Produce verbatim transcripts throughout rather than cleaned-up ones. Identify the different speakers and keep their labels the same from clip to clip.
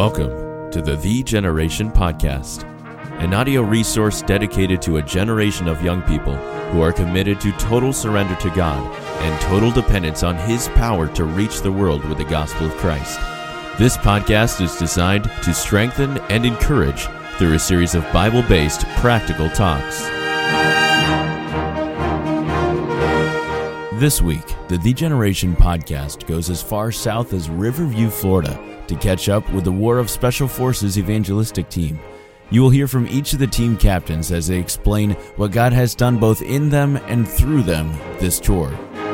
Speaker 1: Welcome to the The Generation Podcast, an audio resource dedicated to a generation of young people who are committed to total surrender to God and total dependence on His power to reach the world with the gospel of Christ. This podcast is designed to strengthen and encourage through a series of Bible-based practical talks. This week, the The Generation Podcast goes as far south as Riverview, Florida, to catch up with the War of Special Forces evangelistic team. You will hear from each of the team captains as they explain what God has done both in them and through them this tour.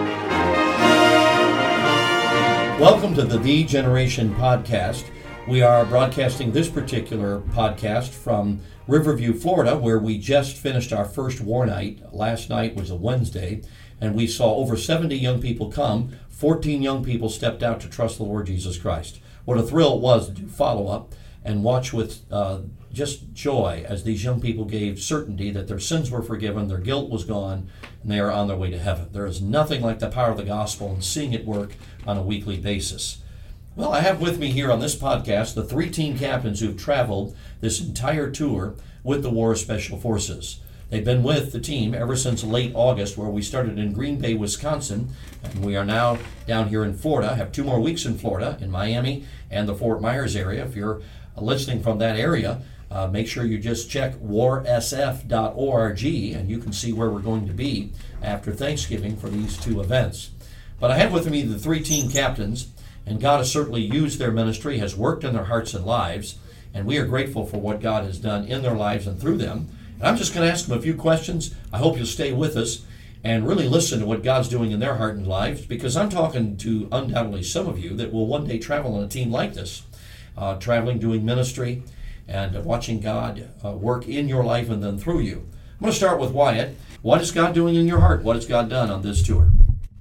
Speaker 2: Welcome to the The Generation Podcast. We are broadcasting this particular podcast from Riverview, Florida, where we just finished our first war night. Last night was a Wednesday, and we saw over seventy young people come. fourteen young people stepped out to trust the Lord Jesus Christ. What a thrill it was to do follow-up and watch with uh, just joy as these young people gave certainty that their sins were forgiven, their guilt was gone, and they are on their way to heaven. There is nothing like the power of the gospel and seeing it work on a weekly basis. Well, I have with me here on this podcast the three team captains who've traveled this entire tour with the War of Special Forces. They've been with the team ever since late August, where we started in Green Bay, Wisconsin, and we are now down here in Florida. Have two more weeks in Florida, in Miami and the Fort Myers area. If you're listening from that area, uh, make sure you just check war s f dot org, and you can see where we're going to be after Thanksgiving for these two events. But I have with me the three team captains, and God has certainly used their ministry, has worked in their hearts and lives, and we are grateful for what God has done in their lives and through them. And I'm just going to ask them a few questions. I hope you'll stay with us and really listen to what God's doing in their heart and lives, because I'm talking to undoubtedly some of you that will one day travel on a team like this, uh, traveling, doing ministry, and uh, watching God uh, work in your life and then through you. I'm going to start with Wyatt. What is God doing in your heart? What has God done on this tour?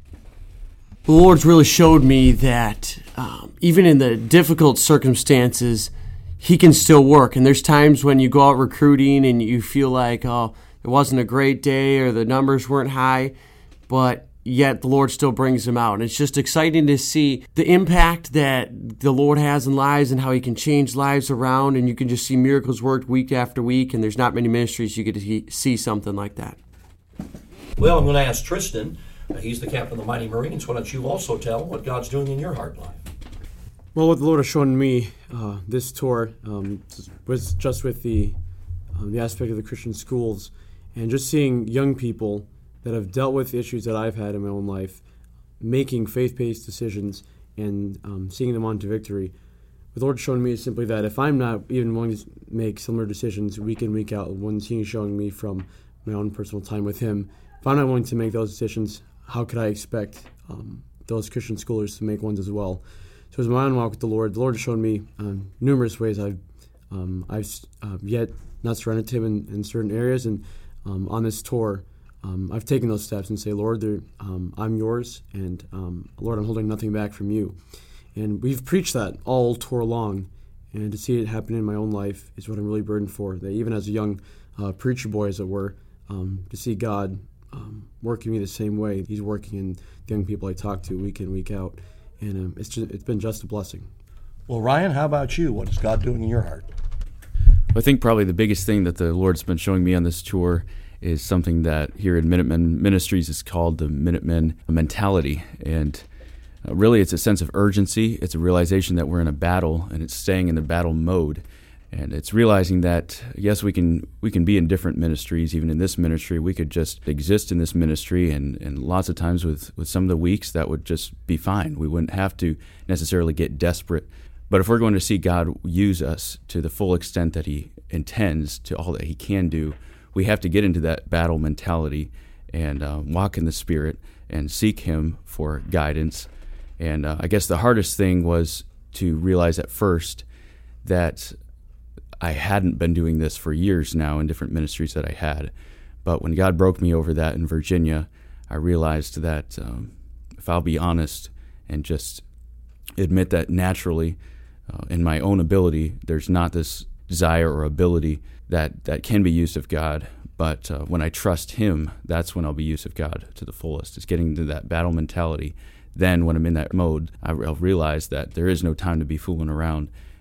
Speaker 3: The Lord's really showed me that um, even in the difficult circumstances, He can still work. And there's times when you go out recruiting and you feel like, oh, it wasn't a great day or the numbers weren't high, but yet the Lord still brings them out. And it's just exciting to see the impact that the Lord has in lives and how He can change lives around. And you can just see miracles worked week after week. And there's not many ministries you get to see something like that.
Speaker 2: Well, I'm going to ask Tristan. Uh, he's the captain of the Mighty Marines. Why don't you also tell what God's doing in your heart and life?
Speaker 4: Well, what the Lord has shown me uh, this tour um, was just with the um, the aspect of the Christian schools, and just seeing young people that have dealt with issues that I've had in my own life, making faith-based decisions and um, seeing them on to victory. What the Lord has shown me is simply that if I'm not even willing to make similar decisions week in, week out, one He's showing me from my own personal time with Him, if I'm not willing to make those decisions, how could I expect um, those Christian schoolers to make ones as well? So as my own walk with the Lord, the Lord has shown me um, numerous ways I've um, I've uh, yet not surrendered to Him in, in certain areas, and um, on this tour, um, I've taken those steps and say, Lord, um, I'm yours, and um, Lord, I'm holding nothing back from you. And we've preached that all tour long, and to see it happen in my own life is what I'm really burdened for. That even as a young uh, preacher boy, as it were, um, to see God um, working me the same way He's working in the young people I talk to week in, week out. And um, it's just, it's been just a blessing.
Speaker 2: Well, Ryan, how about you? What is God doing in your heart?
Speaker 5: I think probably the biggest thing that the Lord's been showing me on this tour is something that here in Minutemen Ministries is called the Minutemen mentality. And uh, really it's a sense of urgency. It's a realization that we're in a battle, and it's staying in the battle mode. And it's realizing that, yes, we can we can be in different ministries. Even in this ministry, we could just exist in this ministry, and, and lots of times with, with some of the weeks, that would just be fine. We wouldn't have to necessarily get desperate. But if we're going to see God use us to the full extent that He intends, to all that He can do, we have to get into that battle mentality and uh, walk in the Spirit and seek Him for guidance. And uh, I guess the hardest thing was to realize at first that I hadn't been doing this for years now in different ministries that I had. But when God broke me over that in Virginia, I realized that um, if I'll be honest and just admit that naturally, uh, in my own ability, there's not this desire or ability that, that can be used of God. But uh, when I trust Him, that's when I'll be used of God to the fullest. It's getting to that battle mentality. Then when I'm in that mode, I'll realize that there is no time to be fooling around.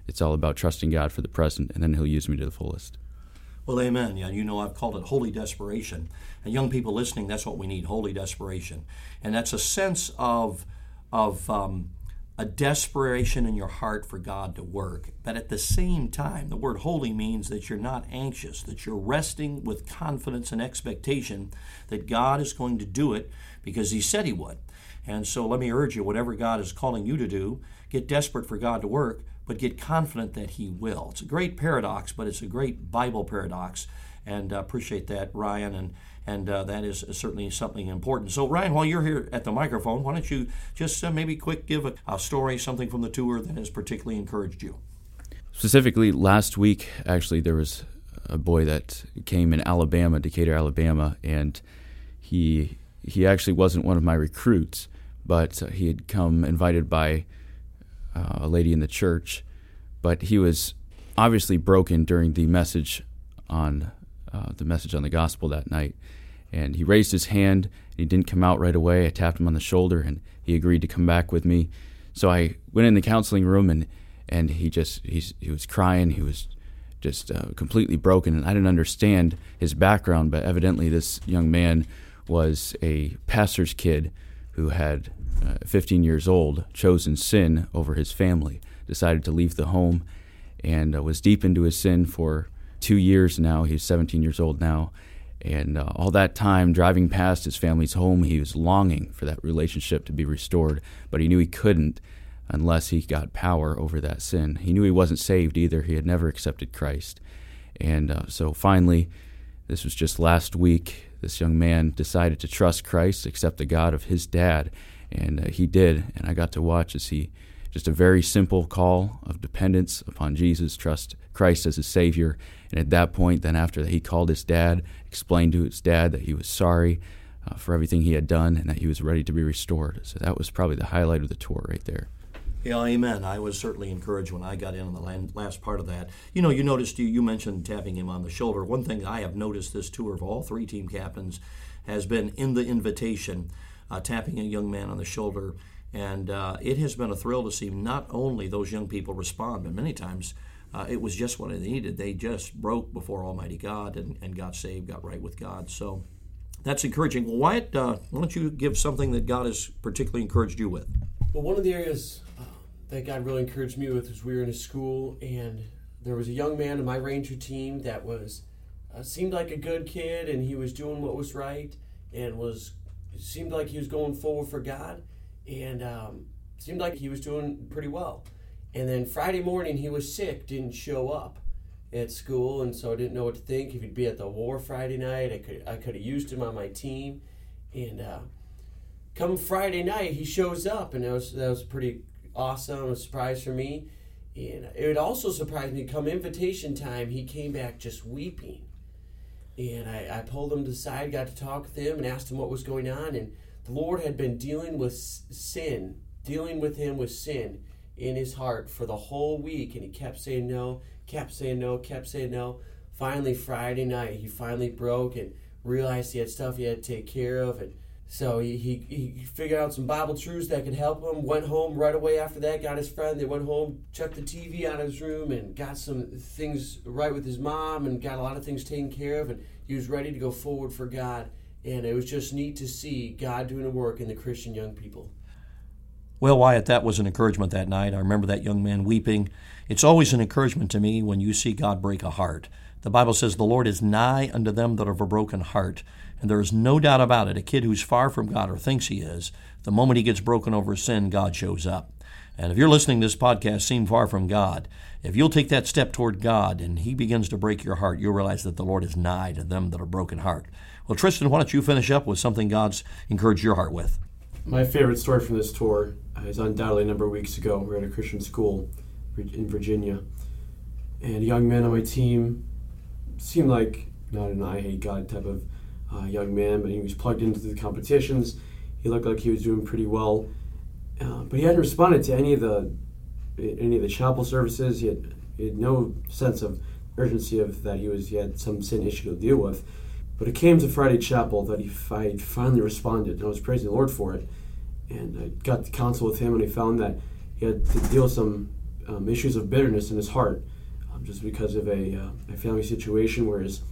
Speaker 5: it's all about trusting God for the present, and then He'll use me to the fullest.
Speaker 2: Well, amen. Yeah, you know, I've called it holy desperation. And young people listening, that's what we need, holy desperation. And that's a sense of, of um, a desperation in your heart for God to work. But at the same time, the word holy means that you're not anxious, that you're resting with confidence and expectation that God is going to do it because He said He would. And so let me urge you, whatever God is calling you to do, get desperate for God to work, but get confident that He will. It's a great paradox, but it's a great Bible paradox, and uh, appreciate that, Ryan, and and uh, that is certainly something important. So, Ryan, while you're here at the microphone, why don't you just uh, maybe quick give a, a story, something from the tour that has particularly encouraged you?
Speaker 5: Specifically, last week, actually, there was a boy that came in Alabama, Decatur, Alabama, and he he actually wasn't one of my recruits, but uh, he had come invited by Uh, a lady in the church, but he was obviously broken during the message on uh, the message on the gospel that night, and he raised his hand. He didn't come out right away. I tapped him on the shoulder, and he agreed to come back with me. So I went in the counseling room, and and he just he's, he was crying. He was just uh, completely broken, and I didn't understand his background, but evidently this young man was a pastor's kid who had Uh, fifteen years old, chosen sin over his family, decided to leave the home, and uh, was deep into his sin for two years now. He's seventeen years old now, and uh, all that time driving past his family's home, he was longing for that relationship to be restored, but he knew he couldn't unless he got power over that sin. He knew he wasn't saved either. He had never accepted Christ. And uh, so finally, this was just last week, this young man decided to trust Christ, accept the God of his dad. And uh, he did, and I got to watch as he, just a very simple call of dependence upon Jesus, trust Christ as his Savior. And at that point, then after that, he called his dad, explained to his dad that he was sorry uh, for everything he had done and that he was ready to be restored. So that was probably the highlight of the tour right there.
Speaker 2: Yeah, amen. I was certainly encouraged when I got in on the last part of that. You know, you noticed, you, you mentioned tapping him on the shoulder. One thing I have noticed this tour of all three team captains has been in the invitation, Uh, tapping a young man on the shoulder, and uh, it has been a thrill to see not only those young people respond, but many times uh, it was just what they needed. They just broke before Almighty God and, and got saved, got right with God. So that's encouraging. Well, Wyatt, uh, why don't you give something that God has particularly encouraged you with?
Speaker 3: Well, one of the areas uh, that God really encouraged me with was we were in a school, and there was a young man in my Ranger team that was uh, seemed like a good kid, and he was doing what was right, and was It seemed like he was going forward for God, and um, seemed like he was doing pretty well. And then Friday morning, he was sick, didn't show up at school, and so I didn't know what to think. If he'd be at the war Friday night, I could I could have used him on my team. And uh, come Friday night, he shows up, and that was that was pretty awesome, a surprise for me. And it would also surprise me, come invitation time, he came back just weeping. And I, I pulled him to the side, got to talk with him, and asked him what was going on. And the Lord had been dealing with sin, dealing with him with sin in his heart for the whole week. And he kept saying no, kept saying no, kept saying no. Finally, Friday night, he finally broke and realized he had stuff he had to take care of. And so he, he, he figured out some Bible truths that could help him, went home right away after that, got his friend. They went home, checked the T V out of his room, and got some things right with his mom, and got a lot of things taken care of, and he was ready to go forward for God. And it was just neat to see God doing a work in the Christian young people.
Speaker 2: Well, Wyatt, that was an encouragement that night. I remember that young man weeping. It's always an encouragement to me when you see God break a heart. The Bible says the Lord is nigh unto them that have a broken heart. And there is no doubt about it, a kid who's far from God, or thinks he is, the moment he gets broken over sin, God shows up. And if you're listening to this podcast, seem far from God, if you'll take that step toward God and He begins to break your heart, you'll realize that the Lord is nigh to them that are broken heart. Well, Tristan, why don't you finish up with something God's encouraged your heart with?
Speaker 4: My favorite story from this tour is undoubtedly a number of weeks ago. We were at a Christian school in Virginia, and a young man on my team seemed like not an I hate God type of uh, young man, but he was plugged into the competitions. He looked like he was doing pretty well, uh, but he hadn't responded to any of the any of the chapel services. He had, he had no sense of urgency of that he was he had some sin issue to deal with. But it came to Friday chapel that he I finally responded, and I was praising the Lord for it. And I got to counsel with him, and I found that he had to deal with some um, issues of bitterness in his heart, um, just because of a, uh, a family situation where his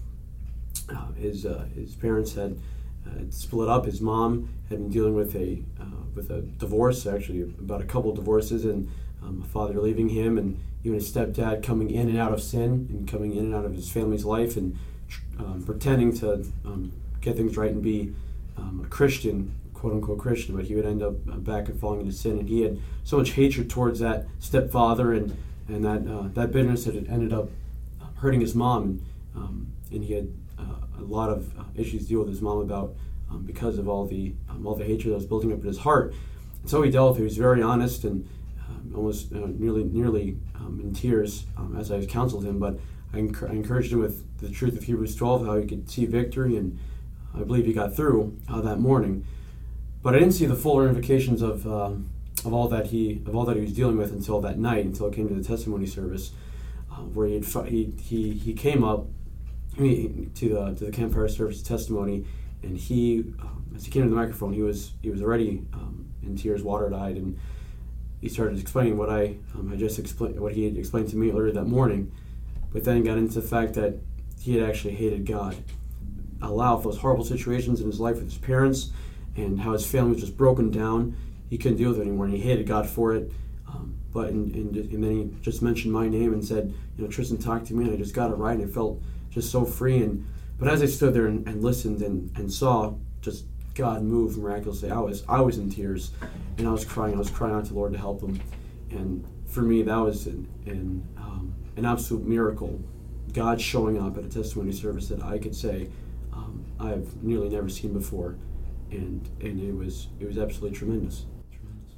Speaker 4: uh, his uh, his parents had, uh, had split up. His mom had been dealing with a uh, with a divorce, actually about a couple of divorces, and um, a father leaving him, and even his stepdad coming in and out of sin and coming in and out of his family's life, and um, pretending to um, get things right and be um, a Christian, quote-unquote Christian, but he would end up uh, back and falling into sin. And he had so much hatred towards that stepfather, and and that uh, that bitterness that had ended up hurting his mom. And, um, and he had uh, a lot of uh, issues to deal with his mom about um, because of all the um, all the hatred that was building up in his heart. And so he dealt with it. He was very honest and um, almost uh, nearly nearly um, in tears um, as I counseled him. But I, enc- I encouraged him with the truth of Hebrews twelve, how he could see victory, and I believe he got through uh, that morning. But I didn't see the full ramifications of um, of all that he of all that he was dealing with until that night, until it came to the testimony service, uh, where he, had, he he he came up he, to the to the campfire service testimony, and he um, as he came to the microphone, he was he was already um, in tears, watered-eyed, and he started explaining what I um, I just explained what he had explained to me earlier that morning, but then got into the fact that he had actually hated God, allow for those horrible situations in his life with his parents, and how his family was just broken down. He couldn't deal with it anymore, and he hated God for it. Um, but and, and, and then he just mentioned my name and said, you know, Tristan talked to me, and I just got it right, and I felt just so free. And but as I stood there and, and listened and, and saw just God move miraculously, I was I was in tears, and I was crying. I was crying out to the Lord to help him. And for me, that was an an, um, an absolute miracle. God showing up at a testimony service that I could say um, I've nearly never seen before. And and it was it was absolutely tremendous. tremendous.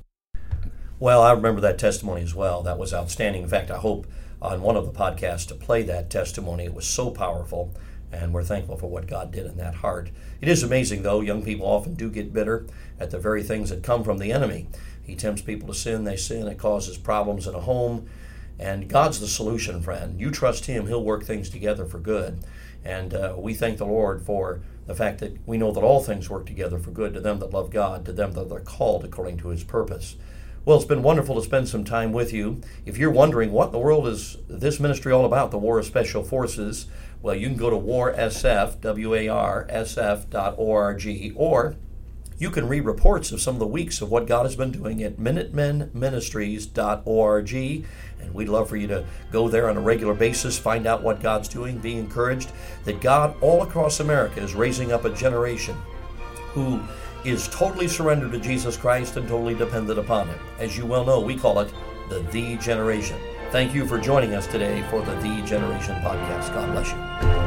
Speaker 2: Well, I remember that testimony as well. That was outstanding. In fact, I hope on one of the podcasts to play that testimony. It was so powerful, and we're thankful for what God did in that heart. It is amazing, though. Young people often do get bitter at the very things that come from the enemy. He tempts people to sin. They sin. It causes problems in a home. And God's the solution, friend. You trust Him. He'll work things together for good. And uh, we thank the Lord for the fact that we know that all things work together for good to them that love God, to them that are called according to His purpose. Well, it's been wonderful to spend some time with you. If you're wondering what in the world is this ministry all about, the War of Special Forces, well, you can go to war s f, W A R S F dot org, or you can read reports of some of the weeks of what God has been doing at minutemen ministries dot org. And we'd love for you to go there on a regular basis, find out what God's doing, be encouraged that God all across America is raising up a generation who is totally surrendered to Jesus Christ and totally dependent upon Him. As you well know, we call it the The Generation. Thank you for joining us today for the The Generation podcast. God bless you.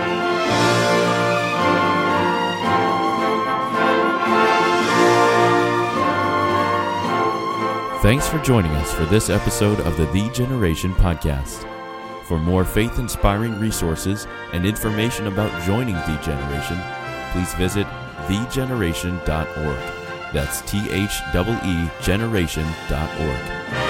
Speaker 1: Thanks for joining us for this episode of the The Generation Podcast. For more faith-inspiring resources and information about joining The Generation, please visit the generation dot org. That's T H E E generation dot org.